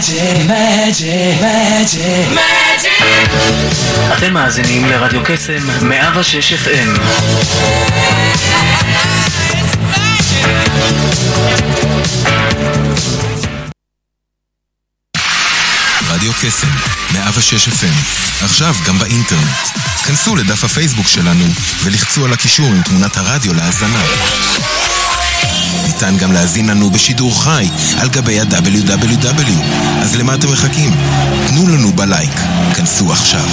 אתם מאזינים לרדיו קסם 106 FM. רדיו קסם 106 FM, עכשיו גם באינטרנט. כנסו לדף הפייסבוק שלנו ולחצו על הקישור עם תמונת הרדיו להאזנה. ניתן גם להזין לנו בשידור חי על גבי ה-www. אז למה אתם מחכים? תנו לנו בלייק. כנסו עכשיו.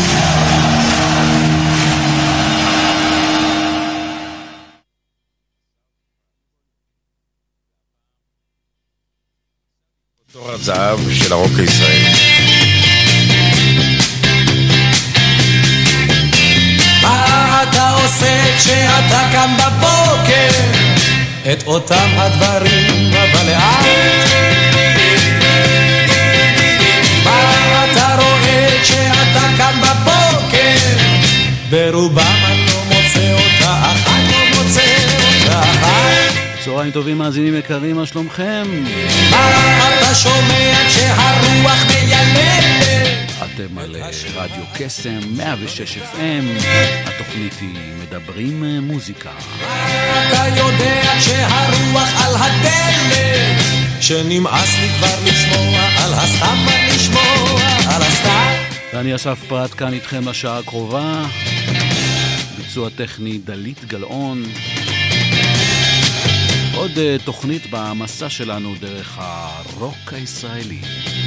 תור הזהב של הרוק הישראלי. מה אתה עושה כשאתה קם בבוקר? את אותם הדברים אבל לאט. מה אתה רואה כשאתה קם בבוקר? ברובם אני לא מוצא אותה אחת, לא מוצא אותה אחת. צהריים טובים מאזינים יקרים, מה שלומכם? מה אתה שומע כשהרוח מיילדת? אתם על רדיו קסם 106 FM, התוכנית היא מדברים מוזיקה. אתה יודע כשהרוח על הדלת, שנמאס לי כבר לשמוע על הסתם, לשמוע על הסתם. ואני אסף פרט כאן איתכם לשעה הקרובה, ביצוע טכני דלית גלאון. עוד תוכנית במסע שלנו דרך הרוק הישראלי.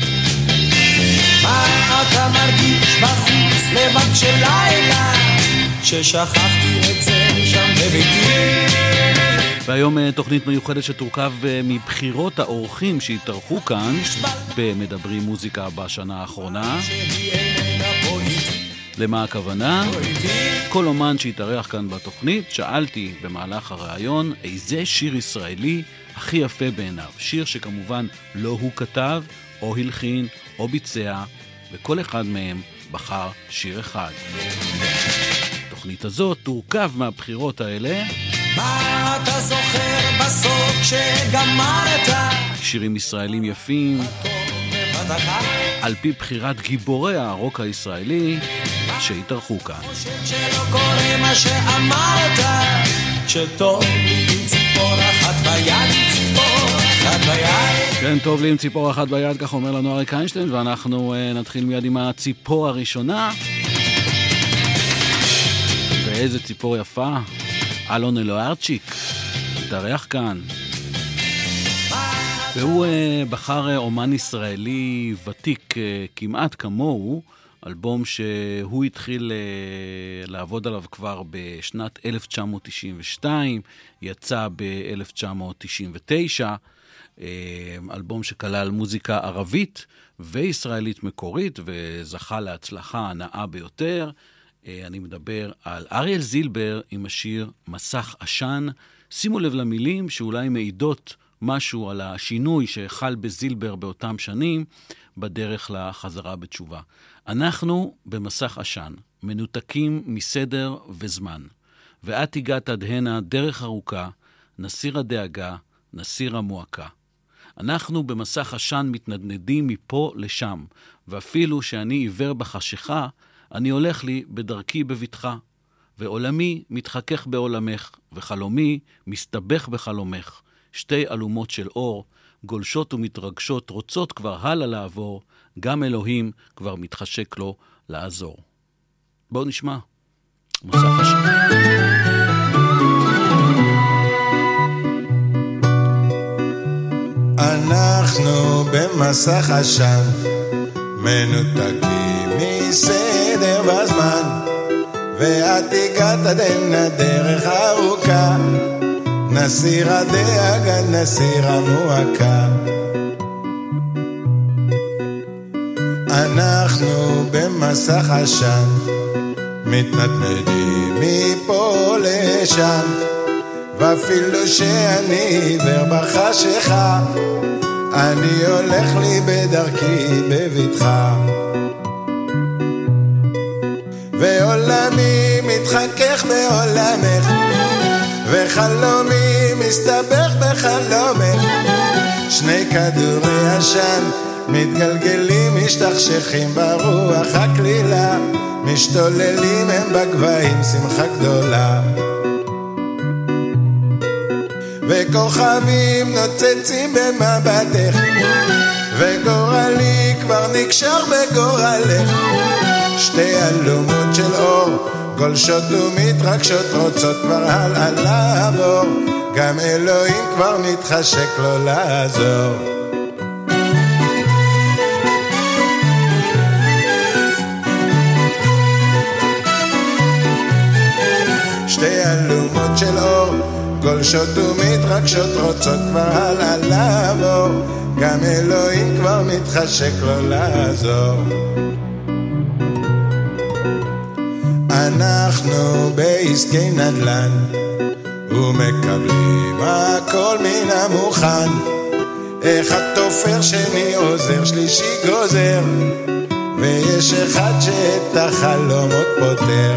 מה אתה מרגיש בחוץ לבד של לילה, ששכחתי את זה שם בביתי? והיום תוכנית מיוחדת שתורכב מבחירות האורחים שהתארחו כאן במדברים מוזיקה בשנה האחרונה. למה הכוונה? כל אומן שהתארח כאן בתוכנית, שאלתי במהלך הראיון איזה שיר ישראלי הכי יפה בעיניו. שיר שכמובן לא הוא כתב או הלחין או ביצע, וכל אחד מהם בחר שיר אחד. התוכנית הזאת תורכב מהבחירות האלה. מה אתה זוכר בסוף כשגמרת? שירים ישראלים יפים על פי בחירת גיבורי הרוק הישראלי שהתארחו כאן. שלא קורה מה שאמרת, שטוב לי עם ציפור אחת ביד, ציפור אחת ביד. כן, טוב לי עם ציפור אחת ביד, כך אומר לנו אריק איינשטיין, ואנחנו נתחיל מיד עם הציפור הראשונה. ואיזה ציפור יפה, אלון אלוהרצ'יק, התארח כאן. והוא בחר אומן ישראלי ותיק כמעט כמוהו, אלבום שהוא התחיל לעבוד עליו כבר בשנת 1992, יצא ב-1999, אלבום שכלל מוזיקה ערבית וישראלית מקורית, וזכה להצלחה הנאה ביותר. אני מדבר על אריאל זילבר עם השיר מסך עשן. שימו לב למילים שאולי מעידות משהו על השינוי שחל בזילבר באותם שנים בדרך לחזרה בתשובה. אנחנו במסך עשן, מנותקים מסדר וזמן. ואת הגעת עד הנה דרך ארוכה, נסיר הדאגה, נסיר המועקה. אנחנו במסך עשן מתנדנדים מפה לשם, ואפילו שאני עיוור בחשיכה, אני הולך לי בדרכי בביטחה. ועולמי מתחכך בעולמך, וחלומי מסתבך בחלומך. שתי אלומות של אור, גולשות ומתרגשות, רוצות כבר הלאה לעבור, גם אלוהים כבר מתחשק לו לעזור. בואו נשמע. מסך עשן. אנחנו במסך עשן, מנותקים מסדר והזמן, ואת הגעת עד הנה דרך ארוכה, נסיר הדאגה, נסיר המועקה. אנחנו במסך עשן, מתנדנדים מפה לשם, ואפילו שאני עיוור בחשיכה, אני הולך לי בדרכי בביטחה. ועולמי מתחכך בעולמך, וחלומי מסתבך בחלומך. שני כדורי עשן מתגלגלים, משתכשכים ברוח הכלילה, משתוללים הם בגבהים, שמחה גדולה. וכוכבים נוצצים במבטך, וגורלי כבר נקשר בגורלך. שתי אלומות של אור גולשות ומתרגשות, רוצות כבר הלאה לעבור, גם אלוהים כבר מתחשק לו לעזור. שתי אלומות של אור גולשות ומתרגשות, רוצות כבר הלאה לעבור, גם אלוהים כבר מתחשק לו לעזור. אנחנו בעסקי נדל"ן ומקבלים הכל מן המוכן, אחד תופר, שני עוזר, שלישי גוזר, ויש אחד שאת החלומות פותר.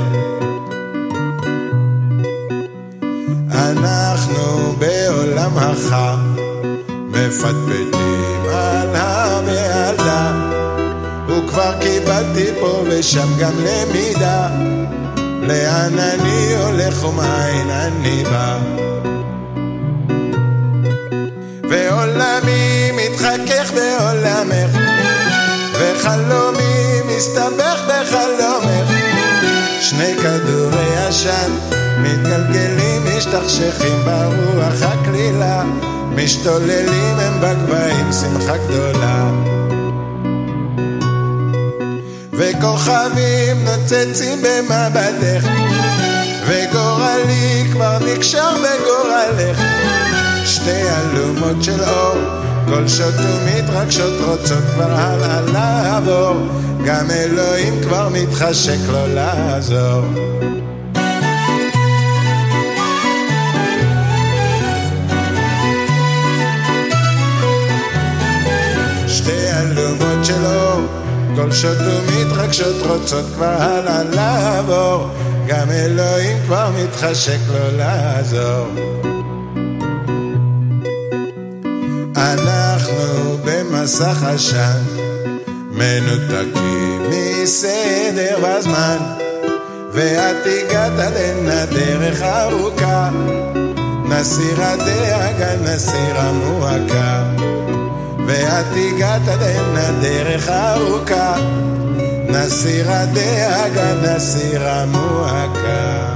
אנחנו בעולם החם מפטפטים על המעלה, וכבר קיבלתי פה ושם גם למידה, לאן אני הולך ומאין אני בא. ועולמי מתחכך בעולמך, וחלומי מסתבך בחלומך. שני כדורי עשן מתגלגלים, משתכשכים ברוח הכלילה, משתוללים הם בגבהים, שמחה גדולה. וכוכבים נוצצים במבטך, וגורלי כבר נקשר בגורלך. שתי אלומות של אור גולשות ומתרגשות, רוצות כבר הלאה לעבור, גם אלוהים כבר מתחשק לו לעזור. שתי אלומות של אור גולשות ומתרגשות, רוצות כבר הלאה לעבור, גם אלוהים כבר מתחשק לו לעזור. אנחנו במסך עשן מנותקים מסדר בזמן, ואת הגעת עד הדרך ארוכה, נסיר הדאגה, נסיר המועקה. ואת הגעת עד הדרך ארוכה, נסיר הדאגה, נסיר המועקה.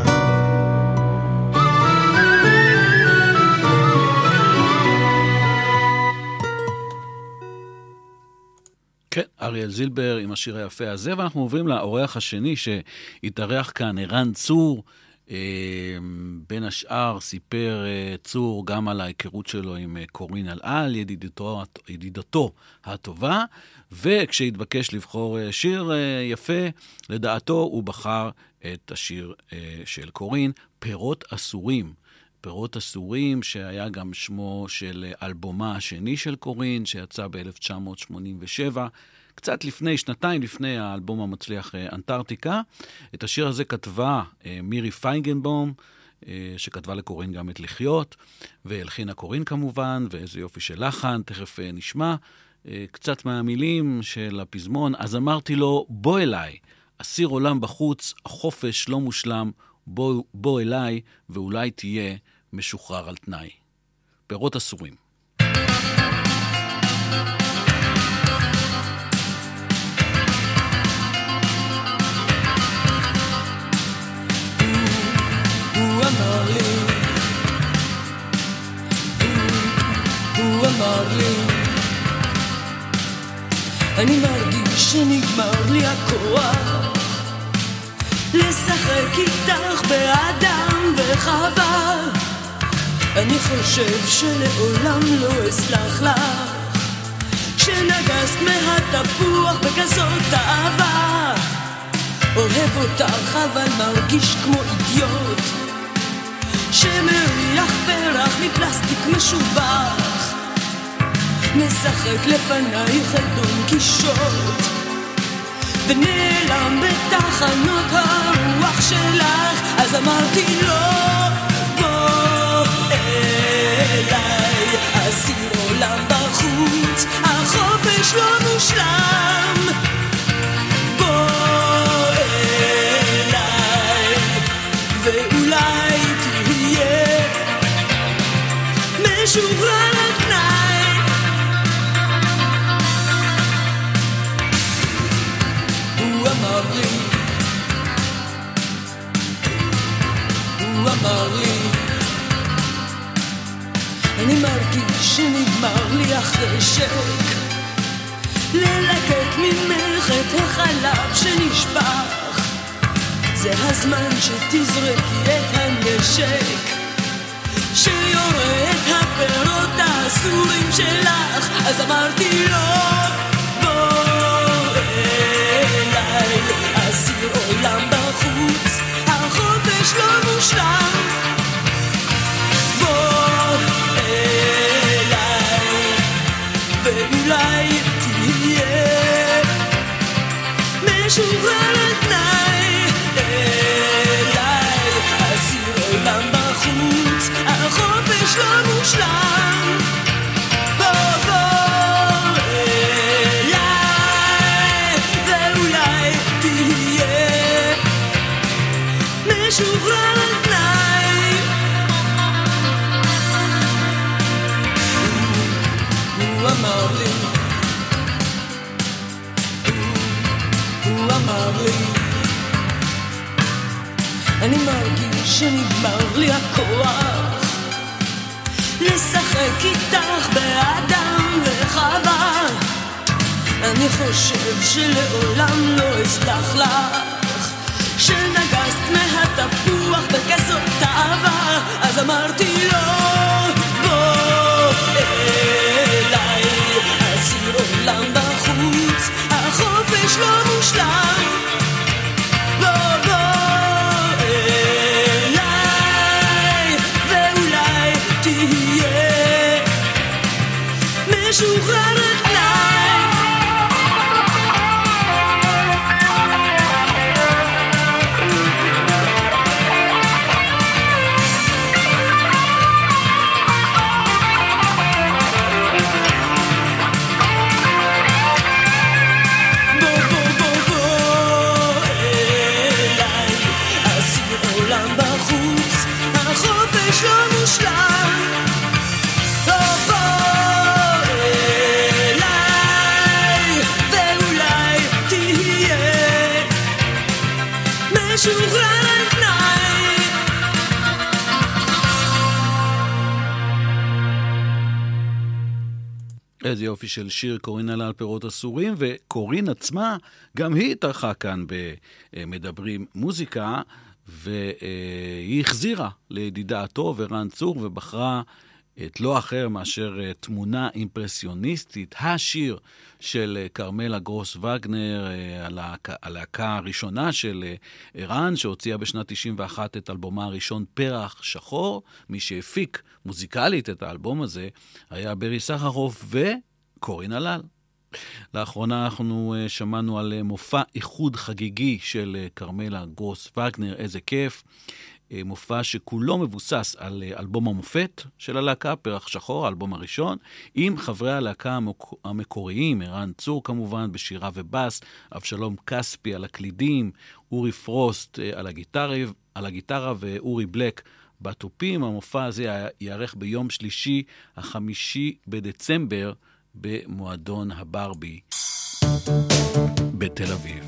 כן, אריאל זילבר עם השיר היפה הזה, ואנחנו עוברים לאורח השני שהתארח כאן, ערן צור. בין השאר סיפר צור גם על ההיכרות שלו עם קורין אלעל, ידידתו הטובה, וכשהתבקש לבחור שיר יפה, לדעתו הוא בחר את השיר של קורין, פירות אסורים. פירות אסורים, שהיה גם שמו של אלבומה השני של קורין, שיצא ב-1987, קצת לפני, שנתיים לפני האלבום המצליח אנטארקטיקה. את השיר הזה כתבה מירי פיינגנבום, שכתבה לקורין גם את לחיות, והלחינה קורין כמובן, ואיזה יופי של לחן, תכף נשמע קצת מהמילים של הפזמון. אז אמרתי לו, בוא אליי, אסיר עולם בחוץ, החופש לא מושלם, בוא אליי, ואולי תהיה משוחרר על תנאי. פירות אסורים. הוא אמר לי, אני מרגיש שנגמר לי הכוח לשחק איתך באדם וחווה. אני חושב שלעולם לא אסלח לך כשנגסת מהתפוח בכזאת אהבה. אוהב אותך אבל מרגיש כמו אידיוט שמריח פרח מפלסטיק משובח, משחק לפנייך את דון קישוט ונעלם בתחנות הרוח שלך. אז אמרתי לו, בוא אליי, אסיר עולם בחוץ, החופש לא מושלם. בוא אליי ואולי תהיה משוחרר על תנאי. הוא אמר לי, אני מרגיש שנגמר לי החשק ללקט ממך את החלב שנשפך. זה הזמן שתזרקי את הנשק שיורה את הפירות האסורים שלך. אז אמרתי לו בוא אליי, אסיר עולם בחוץ, החופש לא מושלם. בוא אליי ואולי תהיה משוחרר על תנאי. אליי, אסיר עולם בחוץ, החופש לא מושלם. בוא אליי ואולי תהיה משוחרר על תנאי. הוא אמר לי, הוא אמר לי, אני מרגיש שנגמר לי הכוח לשחק איתך באדם וחווה. אני חושב שלעולם לא אסלח לך שנגסת מהתפוח בכזאת תאווה. אז אמרתי לו בוא אליי, אסיר עולם בחוץ, החופש לא מושלם. בוא אליי ואולי תהיה משוחרר על תנאי. איזה יופי של שיר, קורין עלה על פירות אסורים, וקורין עצמה, גם היא התארחה כאן במדברים מוזיקה, והיא החזירה לידידה הטוב ערן צור, ובחרה את לא אחר מאשר תמונה אימפרסיוניסטית, השיר של קרמלה גרוס וגנר, הלהקה הראשונה של ערן, שהוציאה בשנת 91 את אלבומה הראשון פרח שחור. מי שהפיק מוזיקלית את האלבום הזה היה ברי סחרוף וקורין הלל. לאחרונה אנחנו שמענו על מופע איחוד חגיגי של קרמלה גרוס וגנר, איזה כיף. מופע שכולו מבוסס על אלבום המופת של הלהקה, פרח שחור, האלבום הראשון, עם חברי הלהקה המקוריים, ערן צור כמובן בשירה ובס, אבשלום כספי על הקלידים, אורי פרוסט על הגיטרה ואורי בלק בטופים. המופע הזה יערך ביום שלישי 5 בדצמבר במועדון הברבי בתל אביב.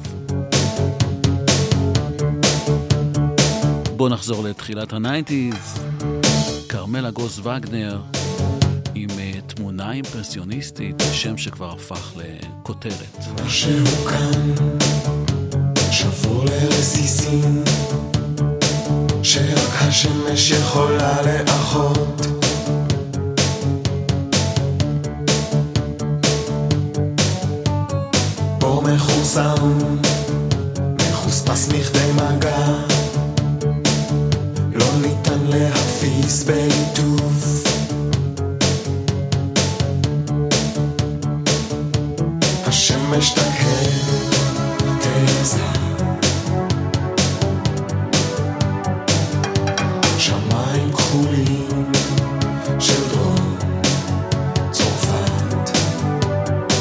בואו נחזור לתחילת ה-90s, קרמלה גרוס וגנר עם תמונה אימפרסיוניסטית, שם שכבר הפך לכותרת. משהו כאן שבור לרסיסים שרק השמש יכולה לאחות, פה מחוסם מחוספס מכדי מגע, לא ניתן להפיס בעיטוף, השמש תקהה תעזה, שמיים כחולים של דרום צרפת,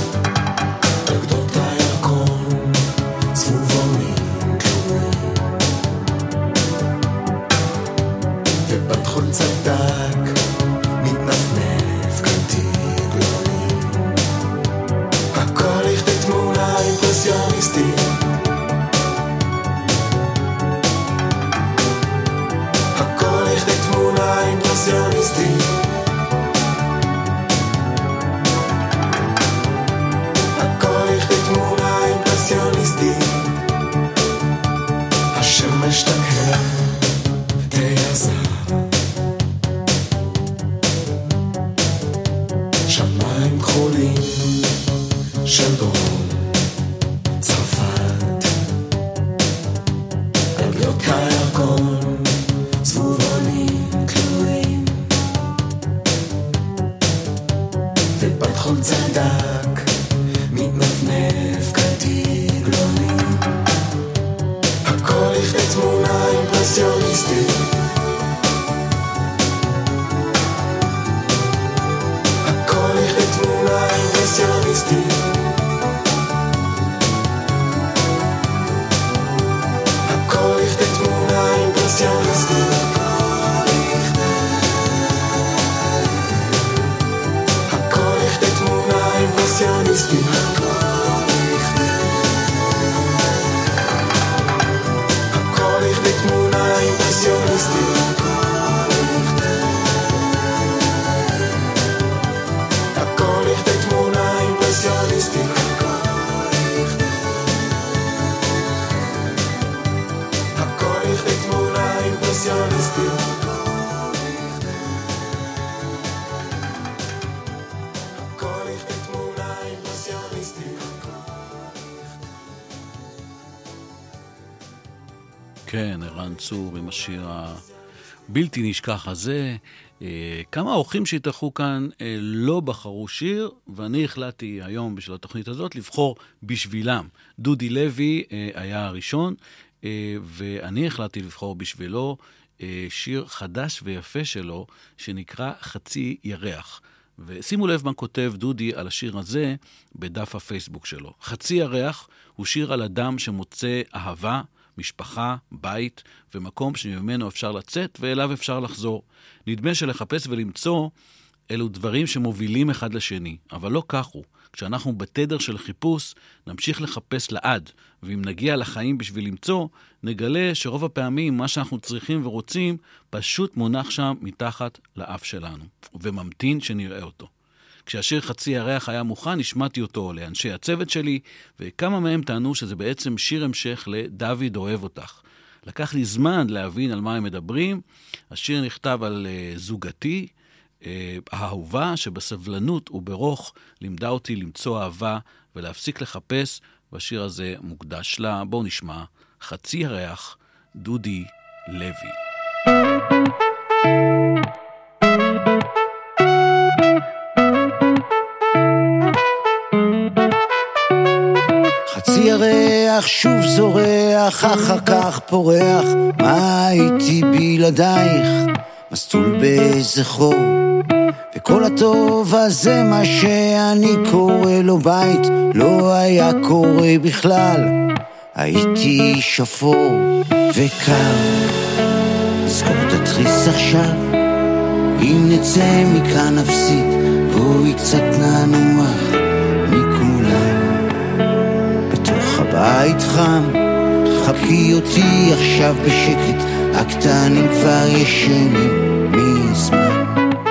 אימפרסיוניסטי. הכל לכדי תמונה אימפרסיוניסטית. הכל לכדי תמונה אימפרסיוניסטית. השמש תקהה תייזה, שמיים כחולים של דרום צרפת, על גלות הירקון זבובונים כלואים, ופתחון צדק מתנפנף כתגלונים. הכל לכדי תמונה אימפרסיוניסטית. הכל לכדי תמונה אימפרסיוניסטית. הכל לכדי תמונה אימפרסיוניסטית. הכל לכדי תמונה אימפרסיוניסטית. הכל לכדי תמונה אימפרסיוניסטית. הכל לכדי תמונה אימפרסיוניסטית. הכל לכדי תמונה אימפרסיוניסטית. הכל לכדי תמונה אימפרסיוניסטית. כן, ערן צור עם השיר הבלתי נשכח הזה. כמה האורחים שהתארחו כאן לא בחרו שיר, ואני החלטתי היום בשביל התוכנית הזאת לבחור בשבילם. דודי לוי היה הראשון, ואני החלטתי לבחור בשבילו שיר חדש ויפה שלו, שנקרא חצי ירח. ושימו לב מה כותב דודי על השיר הזה בדף הפייסבוק שלו. חצי ירח הוא שיר על אדם שמוצא אהבה, משפחה, בית ומקום שממנו אפשר לצאת ואליו אפשר לחזור. נדמה שלחפש ולמצוא אלו דברים שמובילים אחד לשני, אבל לא כך הוא. כשאנחנו בתדר של חיפוש, נמשיך לחפש לעד, ואם נגיע לחיים בשביל למצוא, נגלה שרוב הפעמים מה שאנחנו צריכים ורוצים פשוט מונח שם מתחת לאף שלנו, וממתין שנראה אותו. כשהשיר חצי ירח היה מוכן, השמעתי אותו לאנשי הצוות שלי, וכמה מהם טענו שזה בעצם שיר המשך לדוד אוהב אותך. לקח לי זמן להבין על מה הם מדברים. השיר נכתב על זוגתי, האהובה שבסבלנות וברוך לימדה אותי למצוא אהבה ולהפסיק לחפש, והשיר הזה מוקדש לה. בואו נשמע חצי ירח, דודי לוי. חצי ירח שוב זורח, אחר כך פורח, מה הייתי בלעדייך, מסטול באיזה חור, וכל הטוב הזה מה שאני קורא לו בית, לא היה קורה בכלל, הייתי שפור וקר. נזכור את התריס עכשיו, אם נצא מכאן נפסיד, בואי קצת ננוח מכולם, בתוך הבית חם, חבקי אותי עכשיו בשקט, הקטנים כבר ישנים מזמן.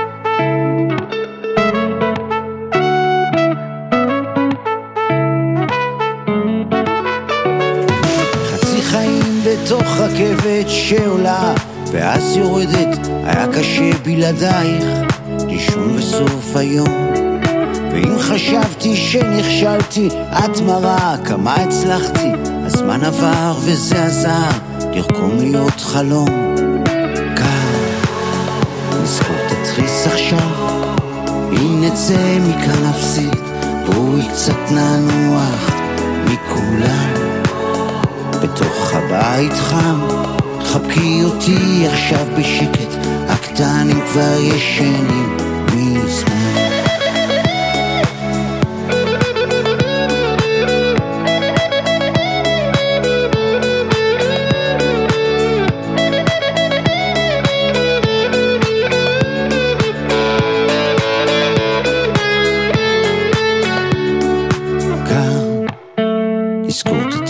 חצי חיים בתוך רכבת שעולה ואז יורדת, היה קשה בלעדייך לישון בסוף היום, ואם חשבתי שנכשלתי את מראה כמה הצלחתי, הזמן עבר וזה עזר לרקום להיות חלום. כאן נזכור את התריס עכשיו, אם נצא מכאן נפסיד, בואי קצת ננוח מכולם, בתוך הבית חם, חבקי אותי עכשיו בשקט, הקטנים כבר ישנים מזמן.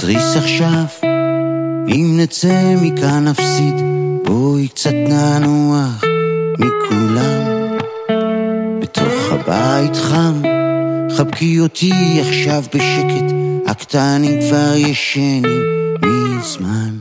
תתריס עכשיו, אם נצא מכאן נפסיד, בואי קצת ננוח מכולם. בתוך הבית חם, חבקי אותי עכשיו בשקט, הקטנים כבר ישנים מזמן.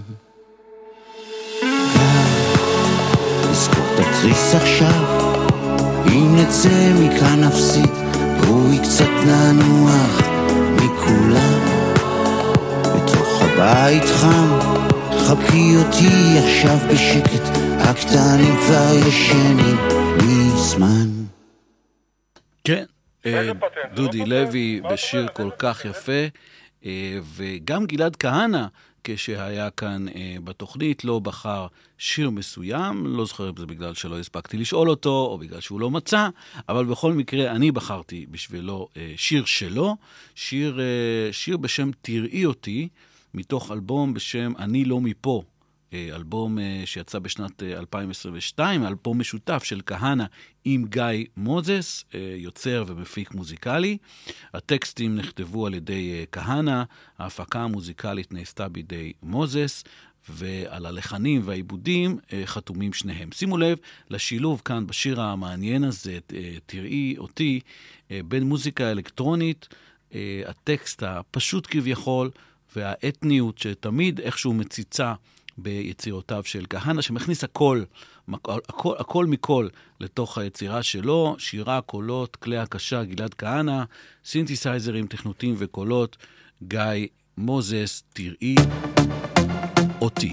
לזכור תתריס עכשיו, אם נצא מכאן נפסיד, בואי קצת ננוח מכולם. בתוך הבית חם, חבקי אותי עכשיו בשקט, הקטנים כבר ישנים מזמן. כן, דודי לוי בשיר כל כך יפה, וגם גלעד כהנא כשהיה כאן בתוכנית לא בחר שיר מסוים, לא זוכר אם זה בגלל שלא הספקתי לשאול אותו או בגלל שהוא לא מצא, אבל בכל מקרה אני בחרתי בשבילו שיר שלו, שיר בשם תראי אותי, מתוך אלבום בשם אני לא מפה, אלבום שיצא בשנת 2022, אלבום משותף של כהנא עם גיא מוזס, יוצר ומפיק מוזיקלי. הטקסטים נכתבו על ידי כהנא, ההפקה המוזיקלית נעשתה בידי מוזס, ועל הלחנים והעיבודים חתומים שניהם. שימו לב לשילוב כאן בשיר המעניין הזה, תראי אותי, בין מוזיקה אלקטרונית, הטקסט הפשוט כביכול, והאתניות שתמיד איכשהו מציצה ביצירותיו של כהנא, שמכניס הכל מכל לתוך היצירה שלו, שירה, קולות, כלי הקשה, גלעד כהנא, סינתסייזרים, תכנותים וקולות, גיא מוזס, תראי אותי.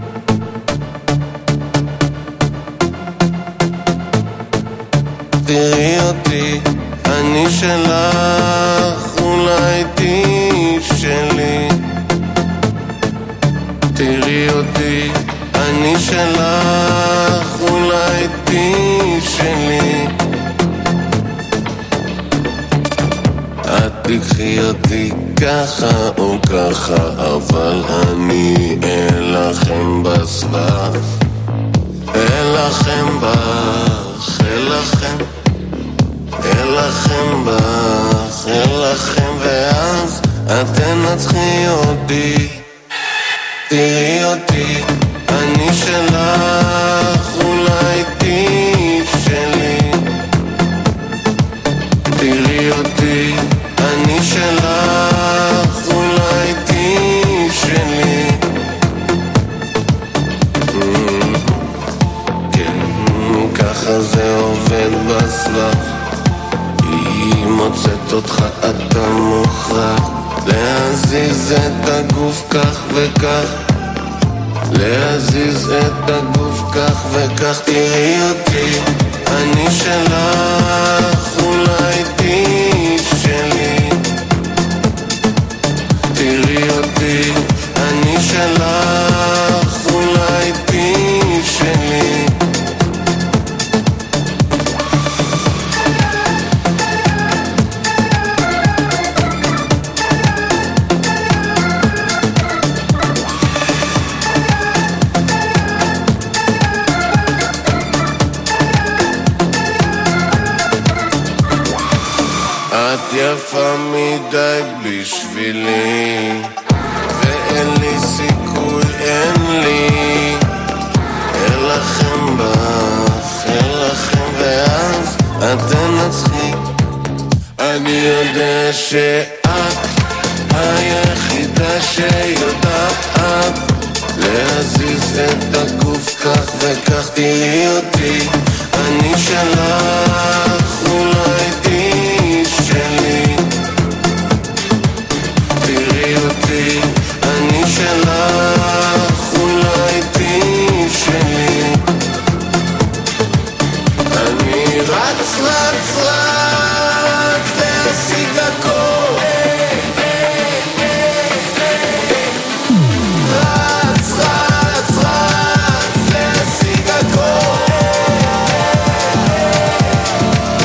תראי אותי, אני שלך, אולי תהיי שלי. תראי אותי, אני שלך, אולי תהיי שלי. את תקחי אותי ככה או ככה, אבל אני אלחם בסבך, אלחם בך, אלחם בך, אלחם, ואז את תנצחי אותי. תראי אותי, אני שלך, אולי תהיי שלי. תראי אותי, אני שלך, אולי תהיי שלי. כן, ככה זה עובד בסבך, היא מוצאת אותך, אתה מוכרח להזיז את הגוף כך וכך, להזיז את הגוף כך וכך. תראי אותי, אני שלך, אולי תהיי שלי. תראי אותי, אני שלך, אולי תהיי שלי. את יפה מדי בשבילי, ואין לי סיכוי, אין לי. אלחם בך, אלחם, ואז את תנצחי. אני יודע שאת היחידה שיודעת להזיז את הגוף כך וכך. תראי אותי, אני שלך, אולי תהיי שלי. תראי אותי, אני שלך, אולי תהיי שלי. אני רץ, רץ, רץ להשיג הכל. רץ, רץ, רץ להשיג הכל.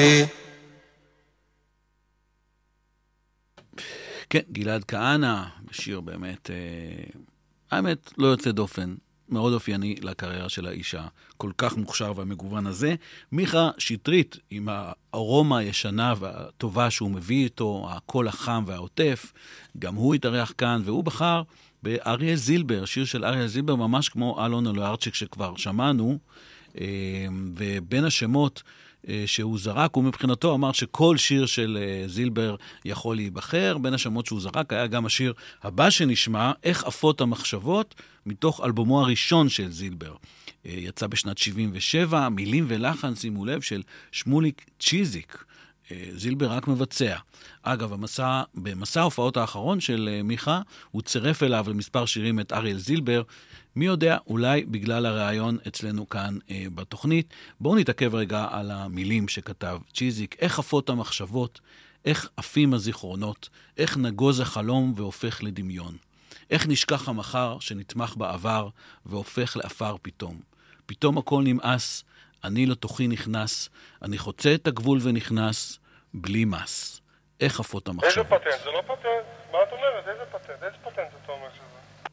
אותי. כן, גלעד כהנא, שיר באמת, האמת, לא יוצא דופן, מאוד אופייני לקריירה של האישה, כל כך מוכשר והמגוון הזה. מיכה שטרית, עם הארומה הישנה והטובה שהוא מביא איתו, הקול החם והעוטף, גם הוא התארח כאן, והוא בחר באריאל זילבר, שיר של אריאל זילבר, ממש כמו אלון אלוהרצ'יק שכבר שמענו, ובין השמות שהוא זרק, הוא מבחינתו אמר שכל שיר של זילבר יכול להיבחר. בין השמות שהוא זרק היה גם השיר הבא שנשמע, איך עפות המחשבות, מתוך אלבומו הראשון של זילבר. יצא בשנת 77, מילים ולחן, שימו לב, של שמוליק צ'יזיק. זילבר רק מבצע. אגב, במסע ההופעות האחרון של מיכה, הוא צירף אליו למספר שירים את אריאל זילבר. מי יודע, אולי בגלל הרעיון אצלנו כאן בתוכנית. בואו נתעכב רגע על המילים שכתב צ'יזיק. איך עפות המחשבות, איך עפים הזיכרונות, איך נגוז החלום והופך לדמיון. איך נשכח המחר שנתמך בעבר והופך לאפר פתאום. פתאום הכל נמאס, אני לתוכי נכנס, אני חוצה את הגבול ונכנס, בלי מס. איך עפות המחשבות? איזה פטנט? זה לא פטנט. מה את אומרת? איזה פטנט? איזה פטנט אתה אומר שזה?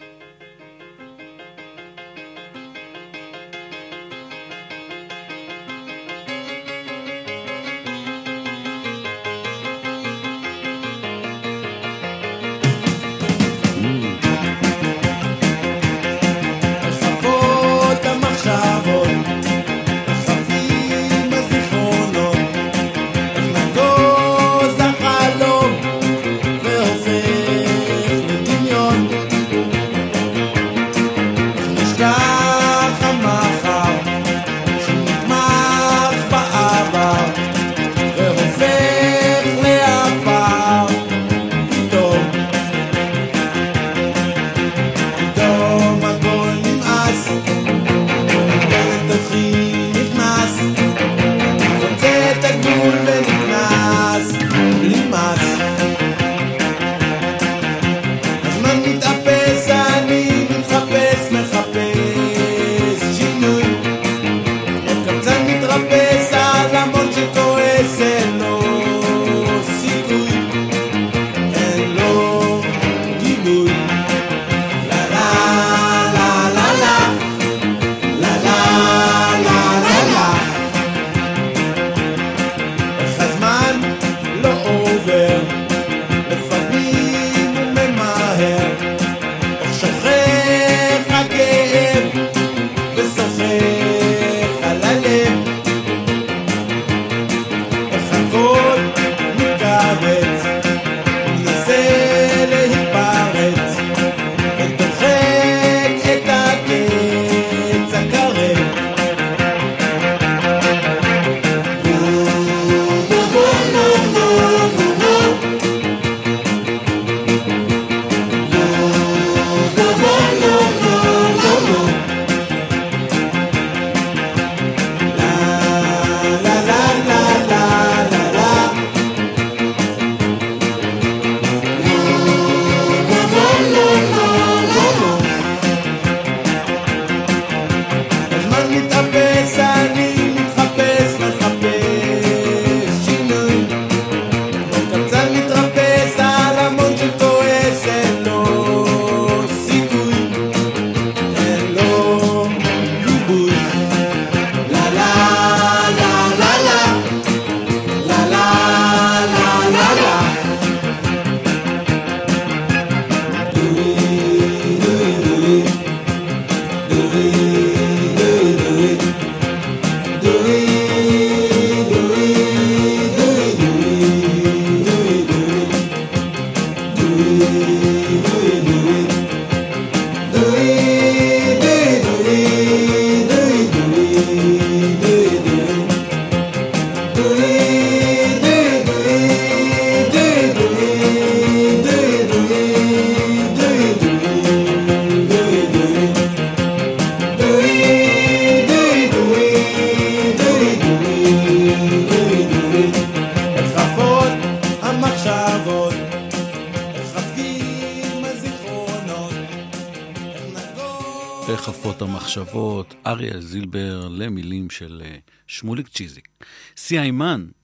חפות המחשבות, אריאל זילבר למילים של שמוליק צ'יזיק. סי איימן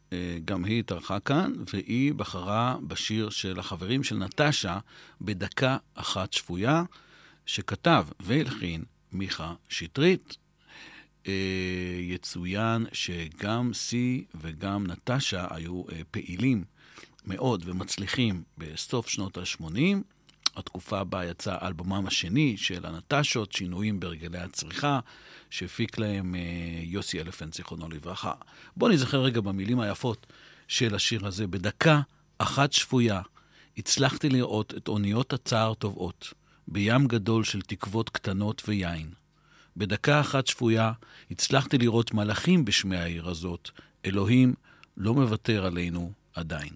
גם היא התארחה כאן, והיא בחרה בשיר של החברים של נטשה, בדקה אחת שפויה, שכתב והלחין מיכה שטרית. יצוין שגם סי וגם נטשה היו פעילים מאוד ומצליחים בסוף שנות ה-80, התקופה בה יצא אלבומם השני של הנטשות, שינויים ברגלי הצריכה, שהפיק להם יוסי אלפנט, זיכרונו לברכה. בואו נזכר רגע במילים היפות של השיר הזה. בדקה אחת שפויה הצלחתי לראות את אוניות הצער טובעות, בים גדול של תקוות קטנות ויין. בדקה אחת שפויה הצלחתי לראות מלאכים בשמי העיר הזאת. אלוהים לא מוותר עלינו עדיין.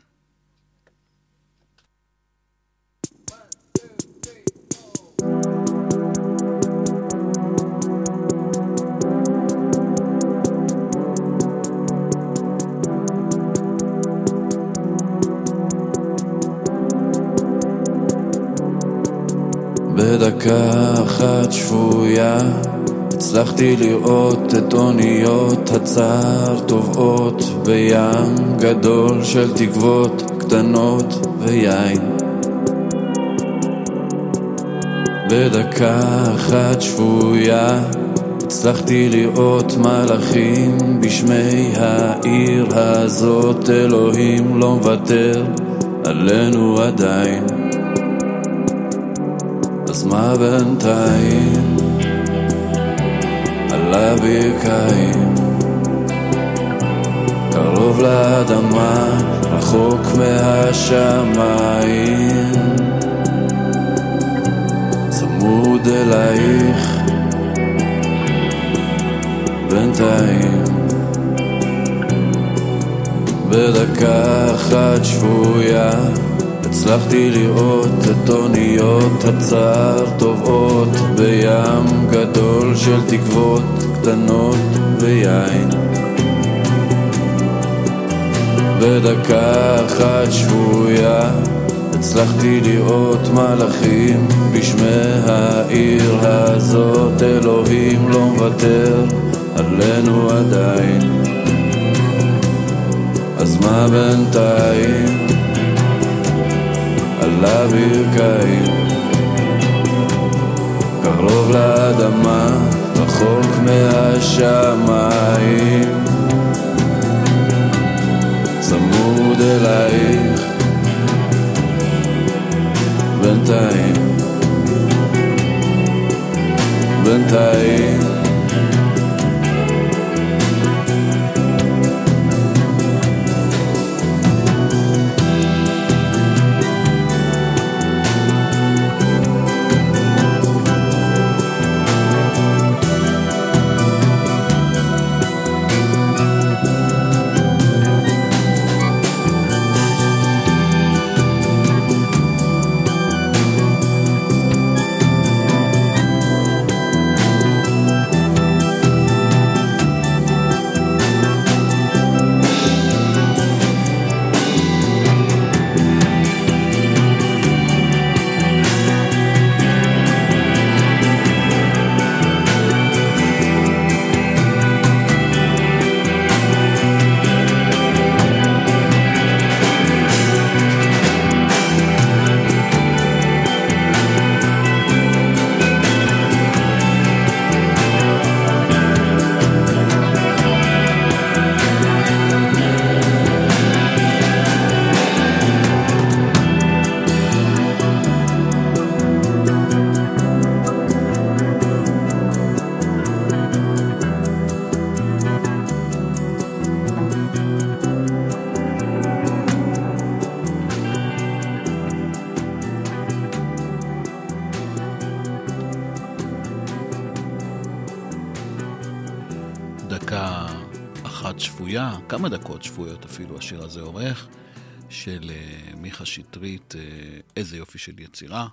בדקה אחת שפויה הצלחתי לראות את אוניות הצער טובעות בים גדול של תקוות קטנות ויין. בדקה אחת שפויה הצלחתי לראות מלאכים בשמי העיר הזאת. אלוהים לא מוותר עלינו עדיין. אז מה בינתיים? על הברכיים, קרוב לאדמה, רחוק מהשמיים, צמוד אלייך בינתיים. בדקה אחת שפויה הצלחתי לראות את אוניות הצער טובעות בים גדול של תקוות קטנות ויין. בדקה אחת שפויה הצלחתי לראות מלאכים בשמי העיר הזאת. אלוהים לא מוותר עלינו עדיין. אז מה בינתיים? על הברכיים, קרוב לאדמה, רחוק מהשמיים, צמוד אלייך בינתיים, בינתיים. כמה דקות שפויות אפילו השיר הזה עורך, של מיכה שטרית, איזה יופי של יצירה.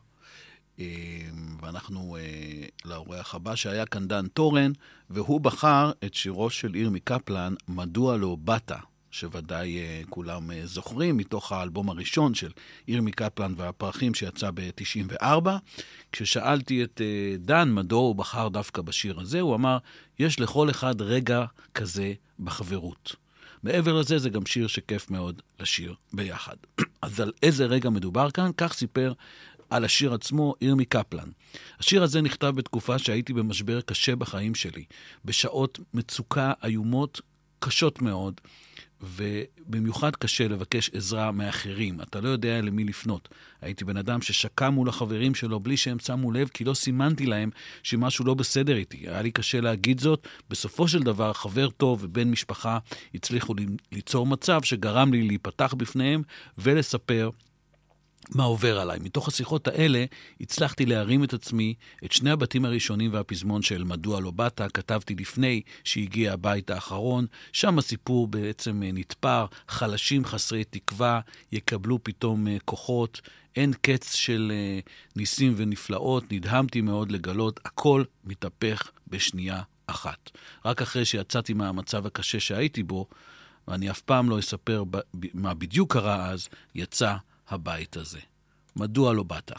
ואנחנו לאורח הבא שהיה כאן דן טורן, והוא בחר את שירו של ירמי קפלן, מדוע לא באת, שוודאי כולם זוכרים, מתוך האלבום הראשון של ירמי קפלן והפרחים שיצא ב-94. כששאלתי את דן מדוע הוא בחר דווקא בשיר הזה, הוא אמר, יש לכל אחד רגע כזה בחברות. מעבר לזה, זה גם שיר שכיף מאוד לשיר ביחד. אז על איזה רגע מדובר כאן? כך סיפר על השיר עצמו ירמי קפלן. השיר הזה נכתב בתקופה שהייתי במשבר קשה בחיים שלי, בשעות מצוקה איומות קשות מאוד, ובמיוחד קשה לבקש עזרה מאחרים. אתה לא יודע למי לפנות. הייתי בן אדם ששקע מול החברים שלו בלי שהם שמו לב, כי לא סימנתי להם שמשהו לא בסדר איתי. היה לי קשה להגיד זאת. בסופו של דבר, חבר טוב ובן משפחה הצליחו ליצור מצב שגרם לי להיפתח בפניהם ולספר מה עובר עליי. מתוך השיחות האלה הצלחתי להרים את עצמי. את שני הבתים הראשונים והפזמון של מדוע לא באת כתבתי לפני שהגיע הבית האחרון. שם הסיפור בעצם נתפר. חלשים חסרי תקווה יקבלו פתאום כוחות. אין קץ של ניסים ונפלאות. נדהמתי מאוד לגלות. הכל מתהפך בשנייה אחת. רק אחרי שיצאתי מהמצב הקשה שהייתי בו, ואני אף פעם לא אספר מה בדיוק קרה אז, יצא הבית הזה. מדוע לא באת?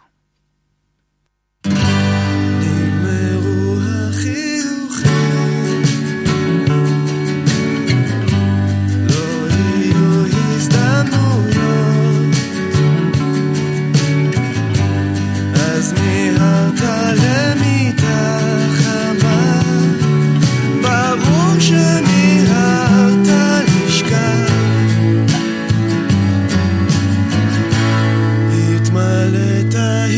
נגמרו החיוכים, לא יהיו הזדמנויות, אז מיהרת למיטה חמה, ברור שמיהרת לשכב, התמלאת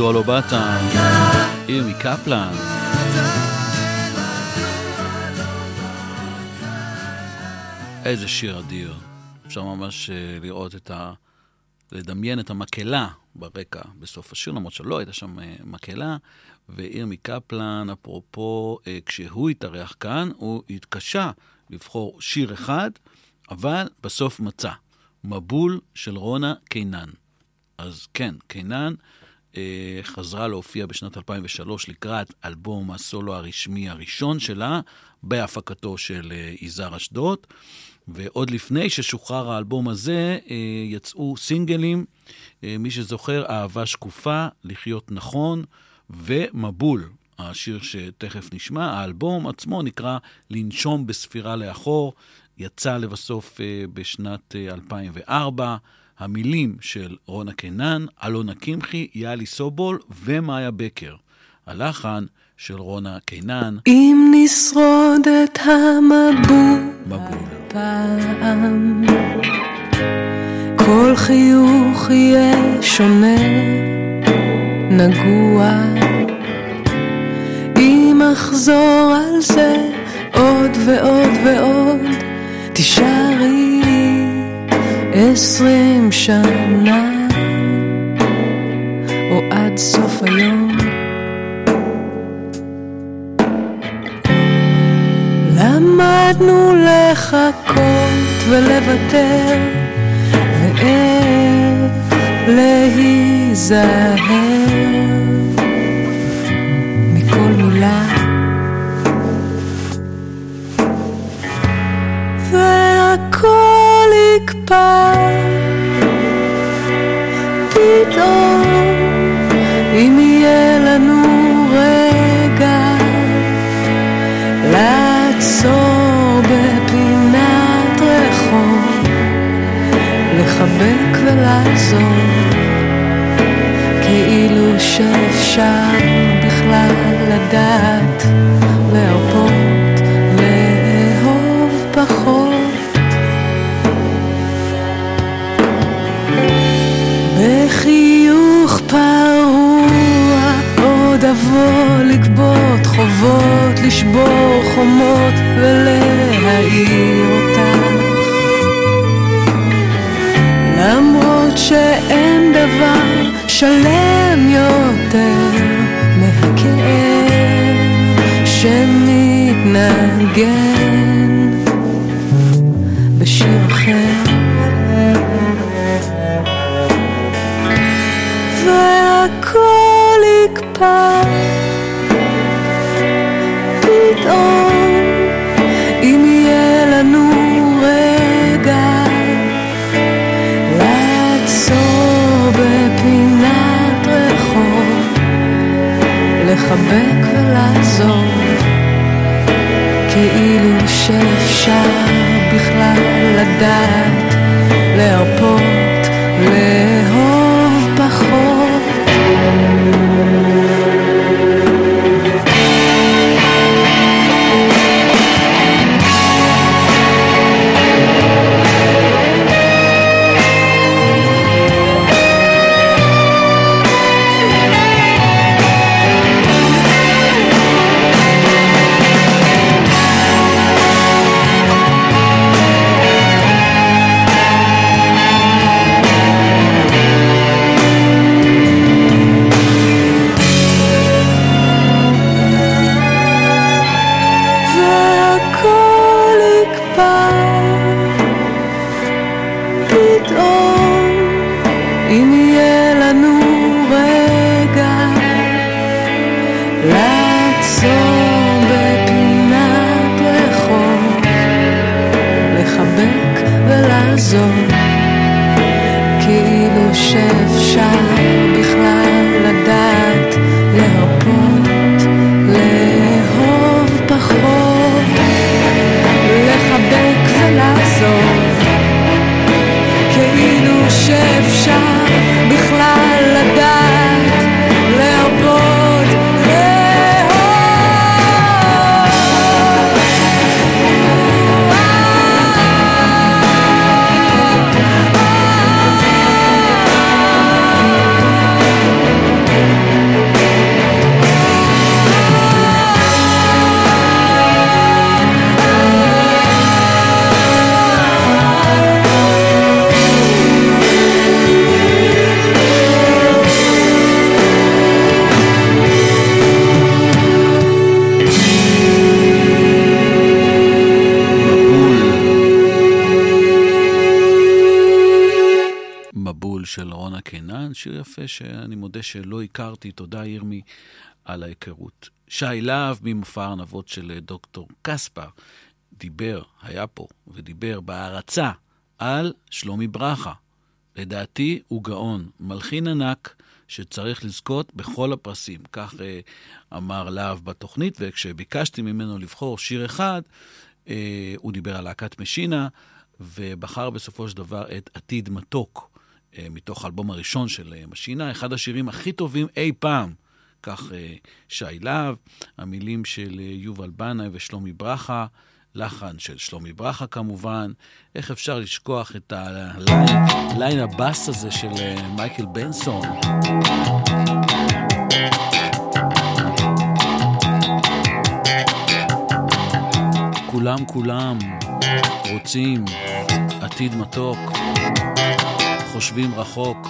מדוע לא באת, ירמי קפלן. איזה שיר אדיר. אפשר ממש לראות לדמיין את המקהלה ברקע בסוף השיר, למרות שלא הייתה שם מקהלה. וירמי קפלן, אפרופו, כשהוא התארח כאן, הוא התקשה לבחור שיר אחד, אבל בסוף מצא. מבול של רונה קינן. אז כן, קינן חזרה להופיע בשנת 2003 לקראת אלבום הסולו הרשמי הראשון שלה, בהפקתו של יזהר אשדוד, ועוד לפני ששוחרר האלבום הזה, יצאו סינגלים, מי שזוכר, אהבה שקופה, לחיות נכון, ומבול, השיר שתכף נשמע. האלבום עצמו נקרא לנשום בספירה לאחור, יצא לבסוף בשנת 2004, המילים של רונה קינן, אלונה קמחי, יאלי סובול ומאיה בקר. הלחן של רונה קינן. אם נשרוד את המבול פעם, כל חיוך יהיה שונה, נגוע. אם אחזור על זה עוד ועוד ועוד, תישארי 20 שנה או עד סוף היום. למדנו לחכות ולוותר, ואיך להיזהר מכל מילה, והכל יקפא פתאום, אם יהיה לנו רגע לעצור בפינת רחוב, לחבק ולעזור, כאילו שאפשר בכלל לדעת להרפות, לאהוב פחות. בחיוך פרוע עוד אבוא לקבות חובות, לשבור חומות ולהאיר אותך, למרות שאין דבר שלם יותר מהכאב שמתנגן בשיר אחר. והכל יקפא פתאום, אם יהיה לנו רגע לעצור בפינת רחוב, לחבק ולעזור, כאילו שאפשר בכלל לדעת להרפות, לאהוב פחות. כאילו שאפשר בכלל לדעת להרפות, לאהוב פחות, לחבק ולעזוב, כאילו שאפשר בכלל לדעת להרפות, לאהוב. קול של רונה קינן, שיר יפה שאני מודה שלא הכרתי, תודה ירמי על ההיכרות. שי להב ממופע ארנבות של דוקטור קספר, היה פה ודיבר בהרצה על שלומי ברכה. לדעתי הוא גאון, מלחין ענק שצריך לזכות בכל הפרסים. כך אמר להב בתוכנית, וכשביקשתי ממנו לבחור שיר אחד, הוא דיבר על להקת משינה, ובחר בסופו של דבר את עתיד מתוק, מתוך האלבום הראשון של משינה, אחד השירים הכי טובים אי פעם. כך שי להב, המילים של יובל בנאי ושלומי ברכה, לחן של שלומי ברכה כמובן. איך אפשר לשכוח את הליין הבאס הזה של מייקל בנסון. כולם רוצים עתיד מתוק, חושבים רחוק,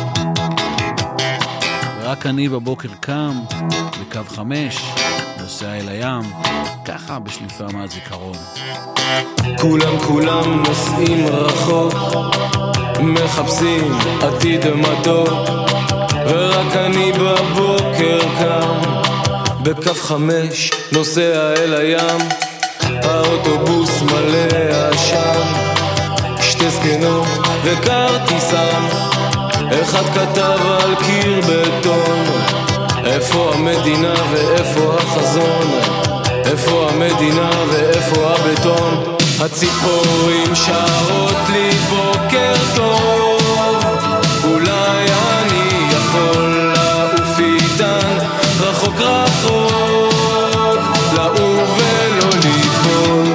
ורק אני בבוקר קם בקו 5 נוסע אל הים, ככה בשליפה מהזיכרון. כולם נוסעים רחוק, מחפשים עתיד מתוק, ורק אני בבוקר קם בקו 5 נוסע אל הים. האוטובוס מלא עשן, שתי זקנות וכרטיסן, אחד כתב על קיר בטון, איפה המדינה ואיפה החזון, איפה המדינה ואיפה הבטון. הציפורים שרות לי בוקר טוב, אולי אני יכול לעוף איתן רחוק לעוף ולא ליפול.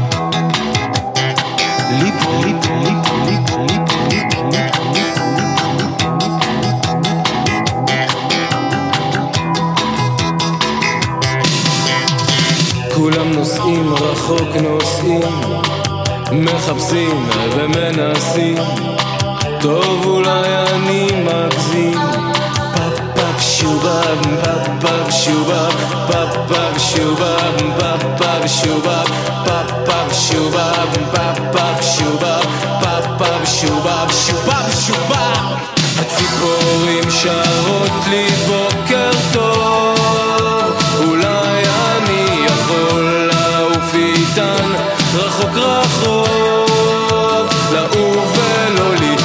כולם נוסעים רחוק, נוסעים, מחפשים ומנסים, טוב אולי אני מגזים. פאפ שובב, פאפ שובב, פאפ שובב, פאפ שובב, פאפ שובב, פאפ שובב, פאפ שובב, שובב. הציפורים שרות לי בוקר טוב, אולי אני יכול לעוף איתן רחוק לעוף ולא לי.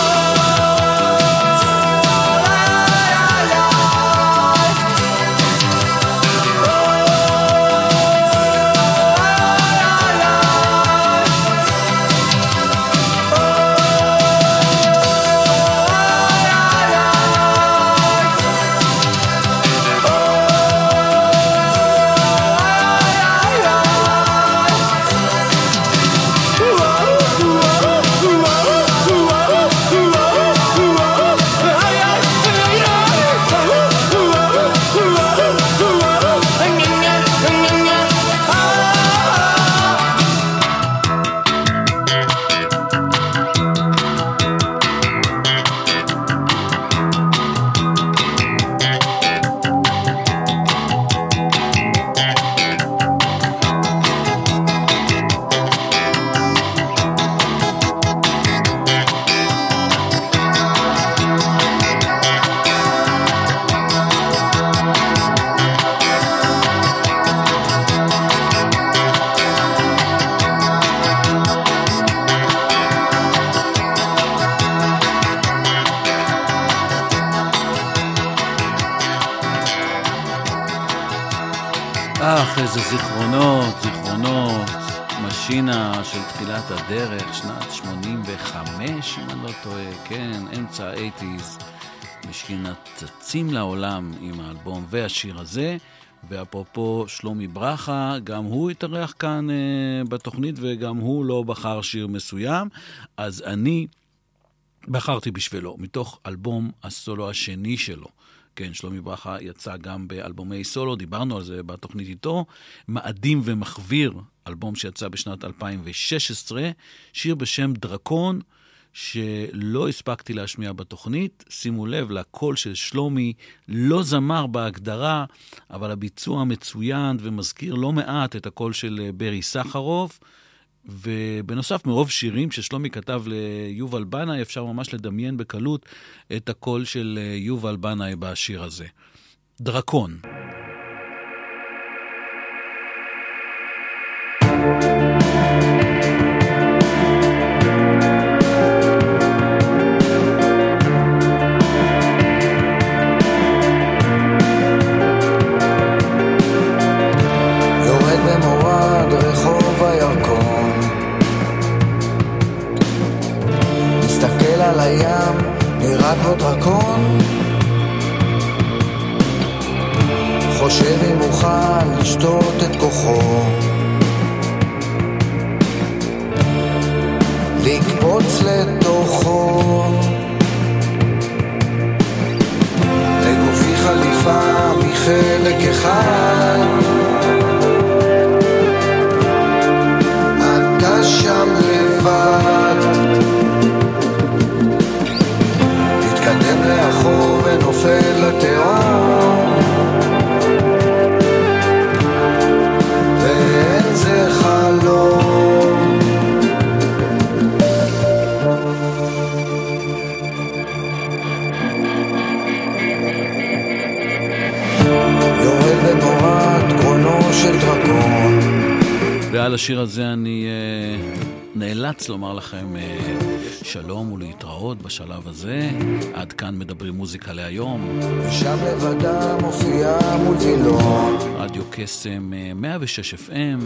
איזה זיכרונות, משינה של תחילת הדרך, שנת 85, אם אני לא טועה, כן, אמצע ה-80s, משינה צצים לעולם עם האלבום והשיר הזה. ואפרופו שלומי ברכה, גם הוא התארח כאן בתוכנית, וגם הוא לא בחר שיר מסוים, אז אני בחרתי בשבילו, מתוך אלבום הסולו השני שלו. כן, שלומי ברכה יצא גם באלבומי סולו, דיברנו על זה בתוכנית איתו, מאדים ומחביר, אלבום שיצא בשנת 2016, שיר בשם דרקון, שלא הספקתי להשמיע בתוכנית. שימו לב, לקול של שלומי לא זמר בהגדרה, אבל הביצוע מצוין ומזכיר לא מעט את הקול של ברי סחרוף, ובנוסף, מרוב שירים ששלומי כתב ליובל בנאי, אפשר ממש לדמיין בקלות את הקול של יובל בנאי בשיר הזה. דרקון. יורד במורד רחוב הירקון, מסתכל על הים, נראה כמו דרקון, חושב אם מוכן לשתות את כוחו, לקפוץ לתוכו, לגופי חליפה מחלק אחד, אתה שם לבד, מתקדם לאחור ונופל לתהום, ואין זה חלום, יורד במורד קרונו של דרקון. ועל השיר הזה אני נאלץ לומר לכם שלום ולהתראות בשלב הזה. עד כאן מדברים מוזיקה להיום. ושם לבדה מופיעה מול וילון, רדיו קסם 106 FM,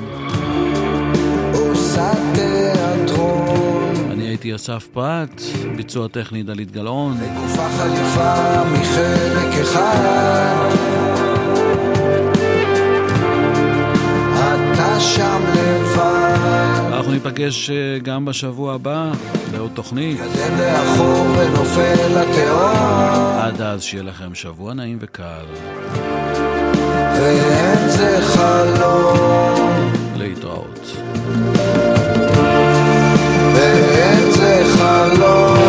עושה תיאטרון. אני הייתי אסף פרט, ביצוע טכני דלית גלאון. לגופה חליפה מחלק אחד, אתה שם לבד. אנחנו ניפגש גם בשבוע הבא לעוד תוכנית. קדם לאחור ונופל לתהום, עד אז שיהיה לכם שבוע נעים וקל, ואין זה חלום, להתראות. ואין זה חלום.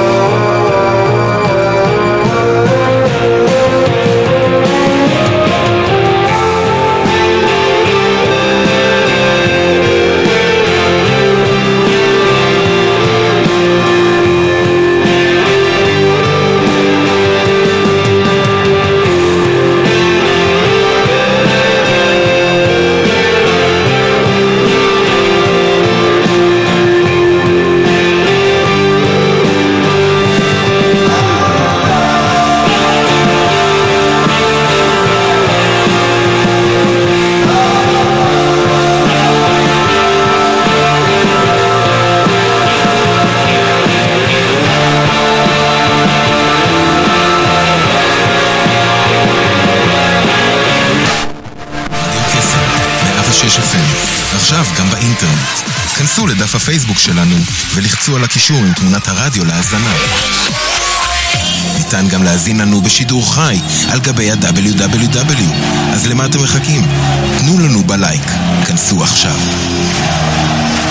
עכשיו גם באינטרנט. כנסו לדף הפייסבוק שלנו ולחצו על הקישור עם תמונת הרדיו להאזנה. ניתן גם להזין לנו בשידור חי על גבי ה-www. אז למה אתם מחכים? תנו לנו בלייק. כנסו עכשיו.